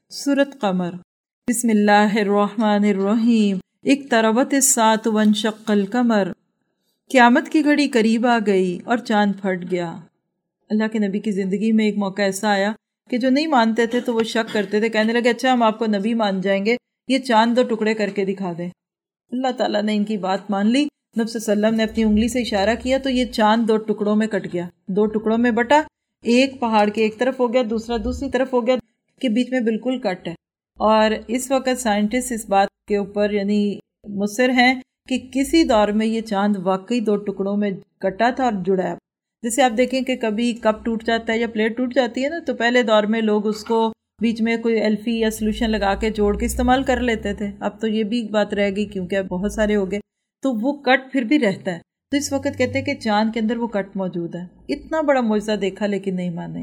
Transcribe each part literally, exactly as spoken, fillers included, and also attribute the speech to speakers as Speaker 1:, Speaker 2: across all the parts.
Speaker 1: سورۃ قمر۔ بسم اللہ الرحمن الرحیم۔ اقتربت الساعۃ وانشق القمر۔ قیامت کی گھڑی قریب آ گئی اور چاند پھٹ گیا۔ اللہ کے نبی کی زندگی میں ایک موقع ایسا آیا کہ جو نہیں مانتے تھے تو وہ شک کرتے تھے، کہنے لگے اچھا ہم آپ کو نبی مان جائیں گے، یہ چاند دو ٹکڑے کر کے دکھا دیں۔ اللہ تعالیٰ نے ان کی بات مان لی، نبی صلی اللہ علیہ وسلم نے اپنی انگلی سے اشارہ کیا تو یہ چاند دو ٹکڑوں میں کٹ گیا، دو ٹکڑوں میں بٹا، ایک پہاڑ کے ایک طرف ہو گیا، دوسرا دوسری طرف ہو گیا، کے بیچ میں بالکل کٹ ہے۔ اور اس وقت سائنٹسٹ اس بات کے اوپر یعنی مصر ہیں کہ کسی دور میں یہ چاند واقعی دو ٹکڑوں میں کٹا تھا اور جڑا ہے۔ جیسے آپ دیکھیں کہ کبھی کپ ٹوٹ جاتا ہے یا پلیٹ ٹوٹ جاتی ہے نا، تو پہلے دور میں لوگ اس کو بیچ میں کوئی ایلفی یا سلوشن لگا کے جوڑ کے استعمال کر لیتے تھے، اب تو یہ بھی بات رہ گئی کیونکہ اب بہت سارے ہو گئے، تو وہ کٹ پھر بھی رہتا ہے۔ تو اس وقت کہتے ہیں کہ چاند کے اندر وہ کٹ موجود ہے۔ اتنا بڑا معجزہ دیکھا لیکن نہیں مانے۔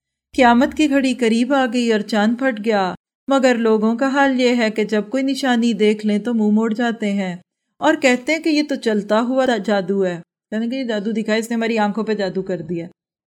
Speaker 1: قیامت کی گھڑی قریب آ گئی اور چاند پھٹ گیا، مگر لوگوں کا حال یہ ہے کہ جب کوئی نشانی دیکھ لیں تو منہ موڑ جاتے ہیں اور کہتے ہیں کہ یہ تو چلتا ہوا جادو ہے، یعنی کہ یہ جادو دکھایا، اس نے ہماری آنکھوں پہ جادو کر دیا۔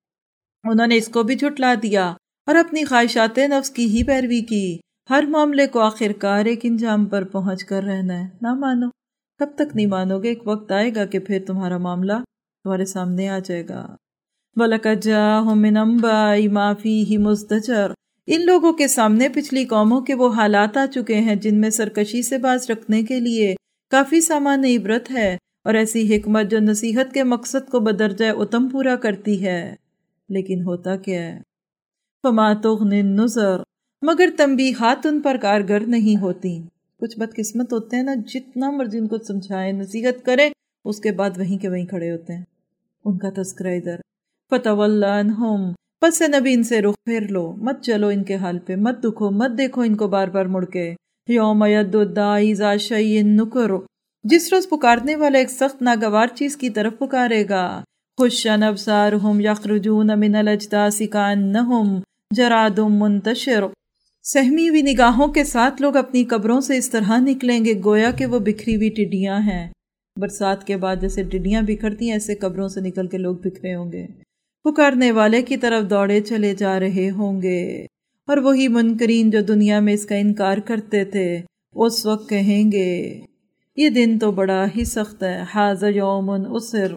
Speaker 1: انہوں نے اس کو بھی جھٹلا دیا اور اپنی خواہشات نفس کی ہی پیروی کی۔ ہر معاملے کو آخر کار ایک انجام پر پہنچ کر رہنا ہے، نہ مانو۔ کب تک نہیں مانو گے؟ ایک وقت آئے گا کہ پھر تمہارا معاملہ تمہارے سامنے آ جائے گا۔ وَلَقَدْ جَاءَهُم مِّنْ أَنبَاءِ مَا فِيهِ مُزْدَجَرٌ۔ ان لوگوں کے سامنے پچھلی قوموں کے وہ حالات آ چکے ہیں جن میں سرکشی سے باز رکھنے کے لیے کافی سامان عبرت ہے، اور ایسی حکمت جو نصیحت کے مقصد کو بدرجہ اتم پورا کرتی ہے۔ لیکن ہوتا کیا ہے؟ فَمَا تُغْنِ النُّذُرُ۔ مگر تنبیہات ان پر کارگر نہیں ہوتی۔ کچھ بدقسمت ہوتے ہیں نا، جتنا مرضی ان کو سمجھائیں، نصیحت کریں، اس کے بعد وہیں کے وہیں کھڑے ہوتے ہیں۔ ان کا تذکرہ ادھر۔ فَتَوَلَّ عَنْهُمْ۔ پس نبی ان سے رخ پھیر لو، مت چلو ان کے حال پہ، مت دکھو، مت دیکھو ان کو بار بار مڑ کے۔ یوم یدعو الداعی الی شیء نکر۔ جس روز پکارنے والا ایک سخت ناگوار چیز کی طرف پکارے گا۔ خشن ابصارہم یخرجون من الاجداث کانہم جراد منتشر۔ سہمی ہوئی نگاہوں کے ساتھ لوگ اپنی قبروں سے اس طرح نکلیں گے گویا کہ وہ بکھری ہوئی ٹڈیاں ہیں۔ برسات کے بعد جیسے ٹڈیاں بکھرتی ہیں ایسے قبروں سے نکل کے لوگ بکھرے ہوں گے، پکارنے والے کی طرف دوڑے چلے جا رہے ہوں گے، اور وہی منکرین جو دنیا میں اس کا انکار کرتے تھے اس وقت کہیں گے یہ دن تو بڑا ہی سخت ہے۔ ھذا یوم عسر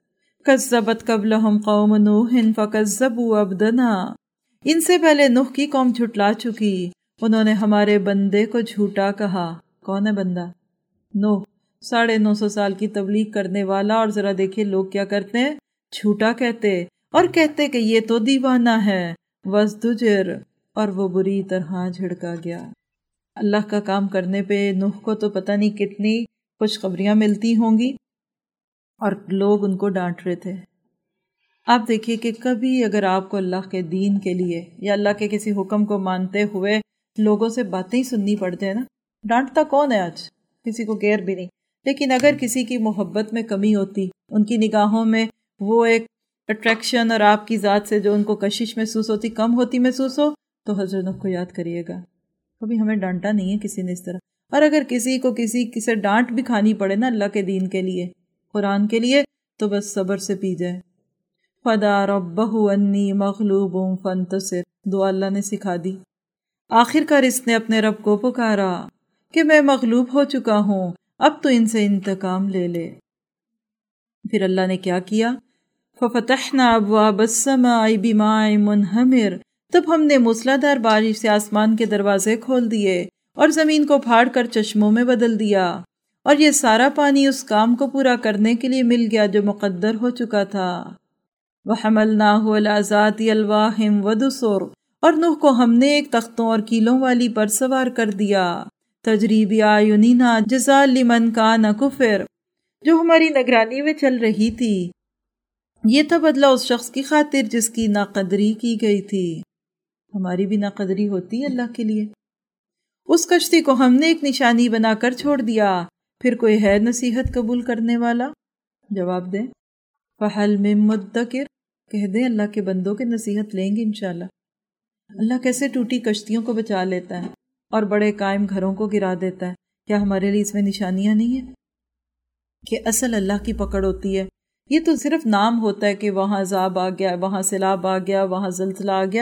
Speaker 1: کذبت قبلہم قوم نوح فکذبوا عبدنا۔ ان سے پہلے نوح کی قوم جھٹلا چکی، انہوں نے ہمارے بندے کو جھوٹا کہا۔ کون ہے بندہ؟ نوح، ساڑھے نو سو سال کی تبلیغ کرنے والا، اور ذرا دیکھیے لوگ کیا کرتے ہیں، جھوٹا کہتے اور کہتے کہ یہ تو دیوانہ ہے۔ وَازْدُجِرَ۔ اور وہ بری طرح جھڑکا گیا۔ اللہ کا کام کرنے پہ نوح کو تو پتہ نہیں کتنی خوشخبریاں ملتی ہوں گی، اور لوگ ان کو ڈانٹ رہے تھے۔ آپ دیکھیے کہ کبھی اگر آپ کو اللہ کے دین کے لیے یا اللہ کے کسی حکم کو مانتے ہوئے لوگوں سے باتیں ہی سننی پڑ جائے نا، ڈانٹتا کون ہے آج؟ کسی کو کیئر بھی نہیں۔ لیکن اگر کسی کی محبت میں کمی ہوتی، ان کی نگاہوں میں وہ ایک اٹریکشن اور آپ کی ذات سے جو ان کو کشش محسوس ہوتی کم ہوتی محسوس ہو، تو حضرت نوح کو یاد کریے گا، کبھی ہمیں ڈانٹا نہیں ہے کسی نے اس طرح۔ اور اگر کسی کو کسی کسی ڈانٹ بھی کھانی پڑے نا اللہ کے دین کے لیے، قرآن کے لیے، تو بس صبر سے پی جائے۔ فَدَعَا رَبَّهُ أَنِّي مَغْلُوبٌ فَانتَصِرْ۔ دعا اللہ نے سکھا دی۔ آخر کار اس نے اپنے رب کو پکارا کہ میں مغلوب ہو چکا ہوں، اب تو ان سے انتقام لے لے۔ پھر اللہ نے کیا کیا؟ فَفَتَحْنَا أَبْوَابَ السَّمَاءِ بِمَاءٍ مُنْهَمِرٍ۔ تب ہم نے موسلادھار بارش سے آسمان کے دروازے کھول دیے اور زمین کو پھاڑ کر چشموں میں بدل دیا، اور یہ سارا پانی اس کام کو پورا کرنے کے لیے مل گیا جو مقدر ہو چکا تھا۔ وَحَمَلْنَاهُ عَلَىٰ ذَاتِ أَلْوَاحٍ وَدُسُرٍ۔ اور نوح کو ہم نے ایک تختوں اور کیلوں والی پر سوار کر دیا، تجری بِأَعْیُنِنَا جَزَاءً لِمَنْ کَانَ کُفِرَ، جو ہماری نگرانی میں چل رہی تھی۔ یہ تھا بدلہ اس شخص کی خاطر جس کی ناقدری کی گئی تھی۔ ہماری بھی ناقدری ہوتی ہے اللہ کے لیے۔ اس کشتی کو ہم نے ایک نشانی بنا کر چھوڑ دیا، پھر کوئی ہے نصیحت قبول کرنے والا؟ جواب دیں۔ فَحَلْ مِن مُدَّکِرٍ۔ کہہ دیں اللہ کے بندوں کے نصیحت لیں گے انشاءاللہ۔ اللہ کیسے ٹوٹی کشتیوں کو بچا لیتا ہے اور بڑے قائم گھروں کو گرا دیتا ہے۔ کیا ہمارے لیے اس میں نشانیاں نہیں ہیں کہ اصل اللہ کی پکڑ ہوتی ہے؟ یہ تو صرف نام ہوتا ہے کہ وہاں عذاب آ گیا، وہاں سیلاب آ گیا، وہاں زلزلہ آ گیا،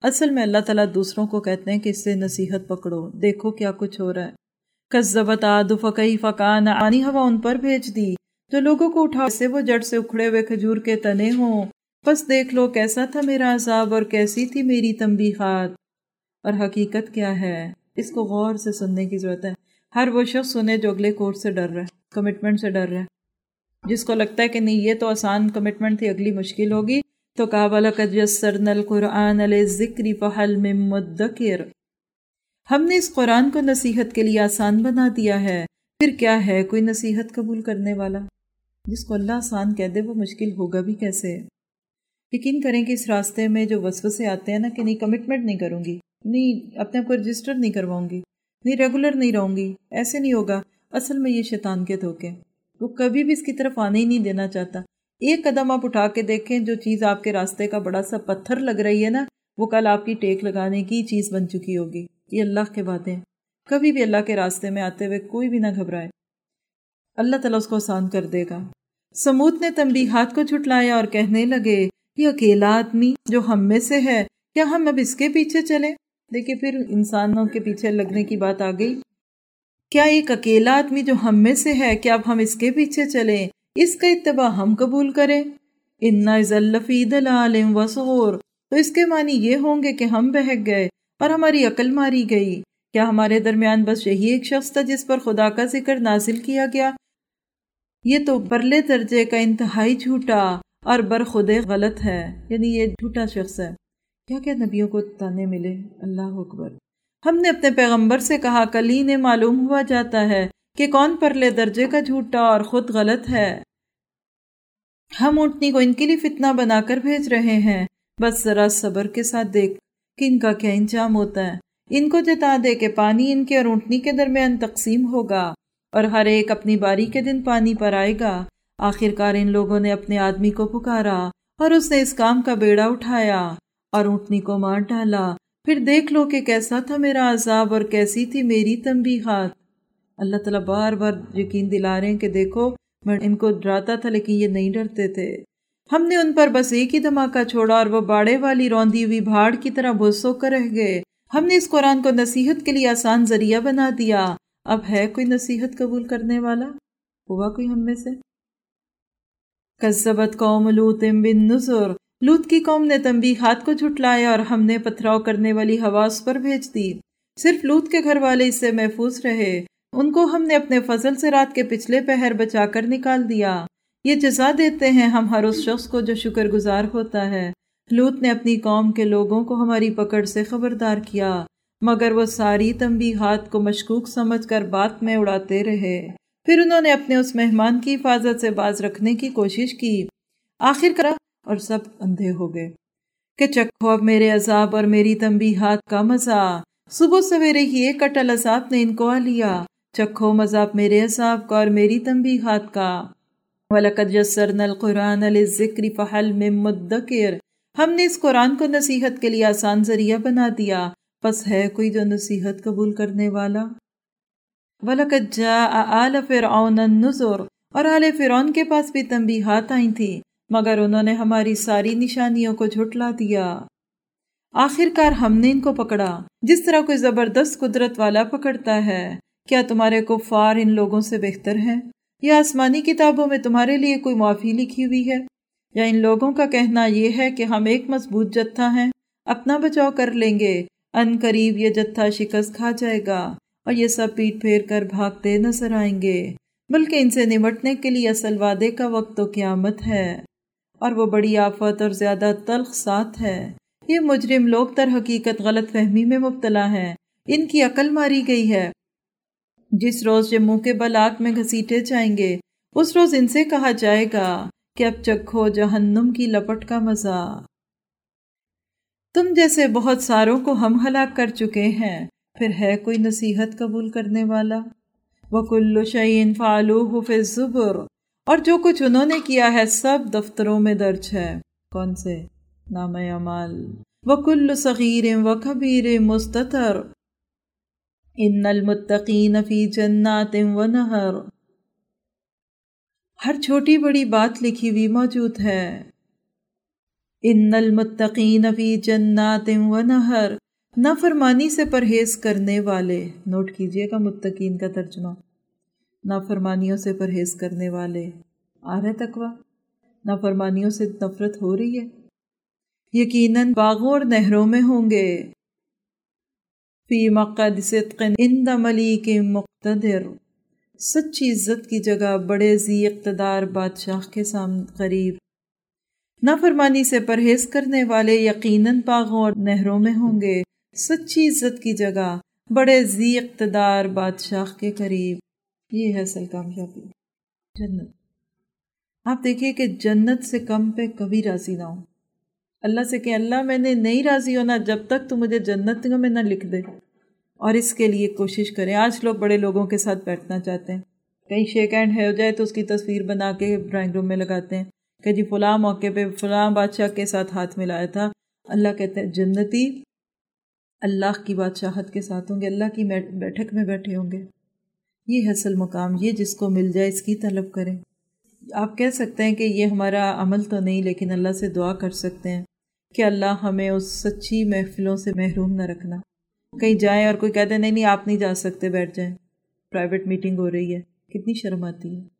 Speaker 1: اصل میں اللہ تعالیٰ دوسروں کو کہتے ہیں کہ اس سے نصیحت پکڑو، دیکھو کیا کچھ ہو رہا ہے۔ کذبت عاد فکیف کان، آنی ہوا ان پر بھیج دی جو لوگوں کو اٹھا سے وہ جڑ سے اکھڑے ہوئے کھجور کے تنے ہوں، بس دیکھ لو کیسا تھا میرا عذاب اور کیسی تھی میری تنبیہات۔ اور حقیقت کیا ہے، اس کو غور سے سننے کی ضرورت ہے۔ ہر وہ شخص سنے جو اگلے کورٹ سے ڈر رہا ہے، کمٹمنٹ سے ڈر رہا ہے، جس کو لگتا ہے کہ نہیں یہ تو آسان کمٹمنٹ تھی، اگلی مشکل ہوگی، تو کہا وَلَقَدْ يَسَّرْنَا الْقُرْآنَ لِلذِّكْرِ فَهَلْ مِن مُدَّكِرٍ، ہم نے اس قرآن کو نصیحت کے لیے آسان بنا دیا ہے، پھر کیا ہے کوئی نصیحت قبول کرنے والا؟ جس کو اللہ آسان کہہ دے وہ مشکل ہوگا بھی کیسے؟ یقین کریں کہ اس راستے میں جو وسوسے آتے ہیں نا کہ نہیں کمٹمنٹ نہیں کروں گی، نہیں اپنے آپ کو رجسٹر نہیں کرواؤں گی، نہیں ریگولر نہیں رہوں گی، ایسے نہیں ہوگا، اصل میں یہ شیطان کے دھوکے، وہ کبھی بھی اس کی طرف آنے ہی نہیں دینا چاہتا۔ ایک قدم آپ اٹھا کے دیکھیں، جو چیز آپ کے راستے کا بڑا سا پتھر لگ رہی ہے نا، وہ کل آپ کی ٹیک لگانے کی چیز بن چکی ہوگی۔ یہ اللہ کے باتیں، کبھی بھی اللہ کے راستے میں آتے ہوئے کوئی بھی نہ گھبرائے، اللہ تعالیٰ اس کو آسان کر دے گا۔ سمود نے تنبیہات کو جھٹلایا اور کہنے لگے یہ اکیلا آدمی جو ہم میں سے ہے، کیا ہم اب اس کے پیچھے چلیں؟ دیکھیں پھر انسانوں کے پیچھے لگنے کی بات آ گئی۔ کیا ایک اکیلا آدمی جو ہم میں سے ہے، کیا اب ہم اس کے پیچھے چلیں، اس کا اتباع ہم قبول کریں؟ اِنَّا اِذًا لَفِي ضَلَالٍ وَسُعُورٍ، تو اس کے معنی یہ ہوں گے کہ ہم بہک گئے اور ہماری عقل ماری گئی۔ کیا ہمارے درمیان بس یہی ایک شخص تھا جس پر خدا کا ذکر نازل کیا گیا؟ یہ تو پرلے درجے کا انتہائی جھوٹا اور برخودے غلط ہے، یعنی یہ جھوٹا شخص ہے۔ کیا کیا نبیوں کو تانے ملے، اللہ اکبر۔ ہم نے اپنے پیغمبر سے کہا کل ہی نے معلوم ہوا جاتا ہے کہ کون پرلے درجے کا جھوٹا اور خود غلط ہے۔ ہم اونٹنی کو ان کے لیے فتنہ بنا کر بھیج رہے ہیں، بس ذرا صبر کے ساتھ دیکھ کہ ان کا کیا انجام ہوتا ہے۔ ان کو جتا دے کہ پانی ان کے اور اونٹنی کے درمیان تقسیم ہوگا اور ہر ایک اپنی باری کے دن پانی پر آئے گا۔ آخر کار ان لوگوں نے اپنے آدمی کو پکارا اور اس نے اس کام کا بیڑا اٹھایا اور اونٹنی کو مار ڈالا، پھر دیکھ لو کہ کیسا تھا میرا عذاب اور کیسی تھی میری تنبیہات۔ اللہ تعالیٰ بار بار یقین دلا رہے ہیں کہ دیکھو میں ان کو ڈراتا تھا لیکن یہ نہیں ڈرتے تھے۔ ہم نے ان پر بس ایک ہی دھماکہ چھوڑا اور وہ باڑے والی روندی ہوئی بھاڑ کی طرح بھوس ہو کر رہ گئے۔ ہم نے اس قرآن کو نصیحت کے لیے آسان ذریعہ بنا دیا، اب ہے کوئی نصیحت قبول کرنے والا؟ ہوا کوئی ہم میں سے؟ کذبت قوم لوط بالنذر، لوط کی قوم نے تنبیہات کو جھٹلایا اور ہم نے پتھراؤ کرنے والی ہوا اس پر بھیج دی۔ صرف لوط کے گھر والے اس سے محفوظ رہے، ان کو ہم نے اپنے فضل سے رات کے پچھلے پہر بچا کر نکال دیا۔ یہ جزا دیتے ہیں ہم ہر اس شخص کو جو شکر گزار ہوتا ہے۔ لوط نے اپنی قوم کے لوگوں کو ہماری پکڑ سے خبردار کیا، مگر وہ ساری تنبیہات کو مشکوک سمجھ کر بات میں اڑاتے رہے۔ پھر انہوں نے اپنے اس مہمان کی حفاظت سے باز رکھنے کی کوشش کی، آخر کار اور سب اندھے ہو گئے کہ چکھو اب میرے عذاب اور میری تنبیہات کا مزہ۔ صبح سویرے ہی ایک اٹل عذاب نے ان کو آ لیا، چکھو مذاق میرے عذاب کا اور میری تنبیہات کا۔ وَلَقَدْ يَسَّرْنَا الْقُرْآنَ لِلذِّكْرِ فَهَلْ مِن مُدَّكِرٍ، ہم نے اس قرآن کو نصیحت کے لیے آسان ذریعہ بنا دیا، پس ہے کوئی جو نصیحت قبول کرنے والا؟ وَلَقَدْ جَاءَ آلَ فِرْعَوْنَ النُّذُرُ، اور آل فرعون کے پاس بھی تنبیہات آئی تھیں، مگر انہوں نے ہماری ساری نشانیوں کو جھٹلا دیا۔ آخر کار ہم نے ان کو پکڑا جس طرح کوئی زبردست قدرت والا پکڑتا ہے۔ کیا تمہارے کفار ان لوگوں سے بہتر ہیں؟ یا آسمانی کتابوں میں تمہارے لیے کوئی معافی لکھی ہوئی ہے؟ یا ان لوگوں کا کہنا یہ ہے کہ ہم ایک مضبوط جتھا ہیں، اپنا بچاؤ کر لیں گے، ان قریب یہ جتھا شکست کھا جائے گا اور یہ سب پیٹ پھیر کر بھاگتے نظر آئیں گے، بلکہ ان سے نمٹنے کے لیے اصل وعدے کا وقت تو قیامت ہے، اور وہ بڑی آفت اور زیادہ تلخ ساتھ ہے۔ یہ مجرم لوگ در حقیقت غلط فہمی میں مبتلا ہیں، ان کی عقل ماری گئی ہے۔ جس روز یہ منہ کے بل آگ میں گھسیٹے جائیں گے، اس روز ان سے کہا جائے گا کہ اب چکھو جہنم کی لپٹ کا مزہ۔ تم جیسے بہت ساروں کو ہم ہلاک کر چکے ہیں، پھر ہے کوئی نصیحت قبول کرنے والا؟ وَكُلُّ شَيْءٍ فَعَلُوهُ فِي الزُّبُرِ، اور جو کچھ انہوں نے کیا ہے سب دفتروں میں درج ہے۔ کون سے؟ نامہ اعمال۔ وَكُلُّ صَغِيرٍ وَكَبِيرٍ مُسْتَطَرٍ إِنَّ الْمُتَّقِينَ فِي جَنَّاتٍ وَنَهَرٍ، ہر چھوٹی بڑی بات لکھی ہوئی موجود ہے۔ ان المتقین فی جنات و نہر، نافرمانی سے پرہیز کرنے والے، نوٹ کیجئے گا متقین کا ترجمہ، نافرمانیوں سے پرہیز کرنے والے، آ رہا ہے تقویٰ، نافرمانیوں سے نفرت ہو رہی ہے، یقیناً باغوں اور نہروں میں ہوں گے، فی مقعد صدق عند ملیک مقتدر، سچی عزت کی جگہ بڑے ذی اقتدار بادشاہ کے سامنے قریب۔ نافرمانی سے پرہیز کرنے والے یقیناً باغوں اور نہروں میں ہوں گے، سچی عزت کی جگہ بڑے ذی اقتدار بادشاہ کے قریب۔ یہ ہے اصل کامیابی، جنت۔ آپ دیکھیے کہ جنت سے کم پہ کبھی راضی نہ ہو، اللہ سے کہ اللہ میں نے نہیں راضی ہونا جب تک تو مجھے جنت میں نہ لکھ دے، اور اس کے لیے کوشش کریں۔ آج لوگ بڑے لوگوں کے ساتھ بیٹھنا چاہتے ہیں، کہیں شیک ہینڈ ہو جائے تو اس کی تصویر بنا کے ڈرائنگ روم میں لگاتے ہیں کہ جی فلاں موقع پہ فلاں بادشاہ کے ساتھ ہاتھ ملایا تھا۔ اللہ کہتے ہیں جنتی اللہ کی بادشاہت کے ساتھ ہوں گے، اللہ کی بیٹھک میں بیٹھے ہوں گے۔ یہ ہے اصل مقام، یہ جس کو مل جائے اس کی طلب کریں۔ آپ کہہ سکتے ہیں کہ یہ ہمارا عمل تو نہیں، لیکن اللہ سے دعا کر سکتے ہیں کہ اللہ ہمیں اس سچی محفلوں سے محروم نہ رکھنا۔ کہیں جائیں اور کوئی کہتے ہیں نہیں نہیں آپ نہیں جا سکتے، بیٹھ جائیں، پرائیویٹ میٹنگ ہو رہی ہے، کتنی شرم آتی ہے۔